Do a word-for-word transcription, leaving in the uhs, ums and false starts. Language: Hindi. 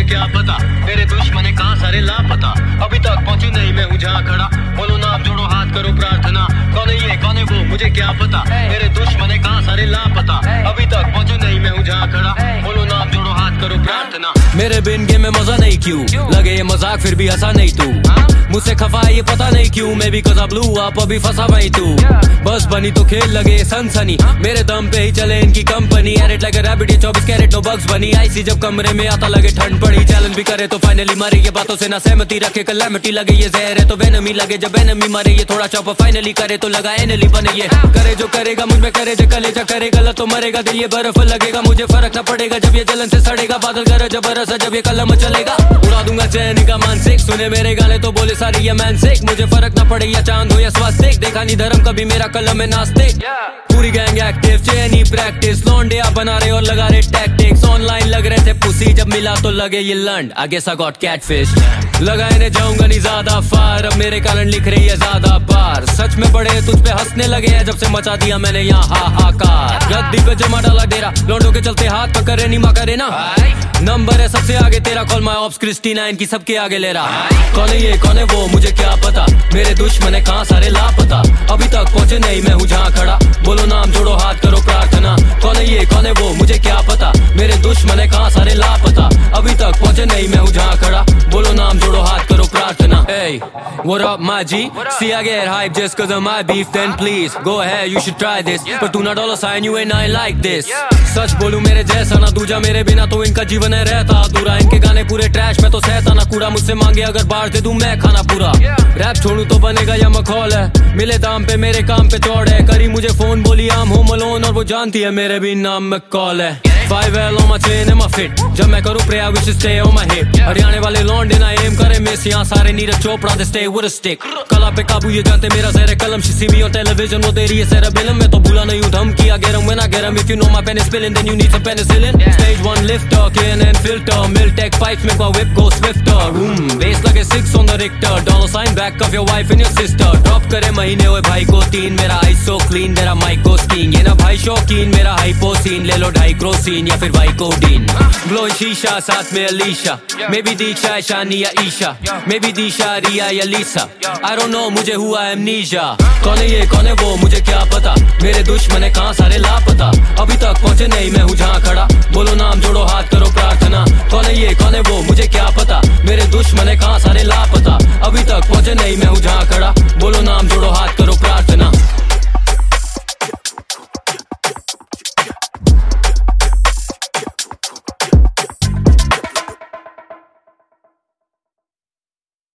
क्या पता, मेरे दुश्मन है कहाँ सारे लापता, अभी तक पहुंची नहीं मैं हूँ जहाँ खड़ा, बोलो नाम जोड़ो हाथ करो प्रार्थना, कौन है ये कौन है वो मुझे क्या पता, मेरे दुश्मन है कहाँ सारे लापता, अभी तक पहुंची नहीं मैं हूँ जहाँ खड़ा, बोलो नाम जोड़ो हाथ करो प्रार्थना। मेरे बिन गेम में मजा नहीं क्यों, लगे ये मजाक फिर भी हंसा नहीं तू, मुझसे खफा ये पता नहीं क्यों, मैं भी कजा ब्लू आप अभी फंसा वही तू, बस बनी तो खेल लगे सनसनी, मेरे दम पे ही चले इनकी कंपनी, एरेट लाइक रैबिट ये चौबीस carat no Bugs Bunny, I see जब कमरे में आता लगे ठंड पड़ी, चैलेंज भी करे तो फाइनली मारे, ये बातों से ना सहमति रखे कलैमिटी लगे, ये जहर है तो वेनमी लगे, जब एनमी मारे ये थोड़ा चौप फाइनली करे तो लगा एनली बने, ये करे जो करेगा मुझ में करे जो कलेजा करे गलत तो मरेगा, दिल ये बर्फ लगेगा मुझे फर्क ना पड़ेगा, जब ये जलन से सड़ेगा बादल कर जबरदस्त जब ये कलम चलेगा, उड़ा दूंगा चैन का मानसिक, सुने मेरे गाने तो बोले सारी ये मैनसिक, मुझे फर्क ना पड़े या चांद हो या स्वास्तिक, देखा नहीं धर्म कभी मेरा कलम है नास्तिक, पूरी गैंग एक्टिव चैनी प्रैक्टिस, लौंडे आप बना रहे और लगा रहे टैक्टिक्स, ऑनलाइन लग रहे थे पुसी जब मिला तो लगे ये लंड, I guess I got catfish, लगाने जाऊंगा नहीं ज्यादा फार, अब मेरे कारण लिख रही है ज्यादा बार, सच में बड़े तुझ पे हंसने लगे हैं जब से मचा दिया मैंने यहाँ हाहाकार, गद्दी पे जमा डाला डेरा, लौंडों के चलते हाथ पकड़े नहीं मा करे ना, नंबर है सबसे आगे तेरा, कॉल माय ऑप्स क्रिस्टीना इनकी सबके आगे ले रहा, कौन है ये कौन है वो मुझे क्या पता, मेरे दुश्मन है कहाँ सारे लापता, अभी तक पहुंचे नहीं मैं हूँ जहाँ खड़ा, बोलो नाम जोड़ो हाथ करो प्रार्थना, कौन है ये कौन है वो मुझे क्या पता, मेरे दुश्मन है कहाँ सारे लापता, अभी तक पहुंचे नहीं मैं हूँ जहाँ खड़ा, बोलो नाम जोड़ो हाथ करो प्रार्थना। Hey, what up my G? See I get hype just cause of my beef, then please go ahead you should try this, but do not dollar sign you ain't nothing like this, सच बोलूं मेरे जैसा ना दूजा, मेरे बिना तो इनका जीवन है रहता अधूरा, इनके गाने पूरे ट्रैश में तो सहता ना कूड़ा, मुझसे मांगे अगर बाहर दे दूं मैं खाना पूरा, रैप छोड़ूं तो बनेगा या मखौल है, मिले दाम पे मेरे काम पे चौड़ है, करी मुझे फोन बोली आम होम अलोन और वो जानती है मेरे भी नाम में कॉल है, five L on my chain and my fit, जब मैं करूं prayer we should stay on my hip, हरियाणे वाले लौंडे ना एम करे मिस, यहाँ सारे Neeraj Chopra they stay with a stick, कला पे काबू ये जानते मेरा ज़हर कलम, she see me on television वो दे रही है cerebellum, मैं तो भूला नहीं हूँ धमकी I get 'em when I get 'em, if you know my pen is spilling then you need some penicillin, stage one lifter K N N filter, Miltech pipes make my whip go swifter, hmm bass लगे six on the Richter, dollar sign back of your wife and your sister, drop करे महीने हुए भाई को तीन, मेरा eyes so clean तेरा mic को skiing, ये ना भाई शौकीन मेरा hypo scene, ले लो ढाई क्रोसीन या फिर भाई कोडीन, blowing शीशा साथ में अलीशा, maybe दीक्षा शानी या ईशा, maybe दीशा रिया या लीसा, I don't know मुझे हुआ amnesia, कौन है ये कौन है वो मुझे क्या पता, मेरे दुश्मन है कहाँ सारे लापता, अभी तक पहुंचे नहीं मैं हूँ जहाँ खड़ा, बोलो नाम जोड़ो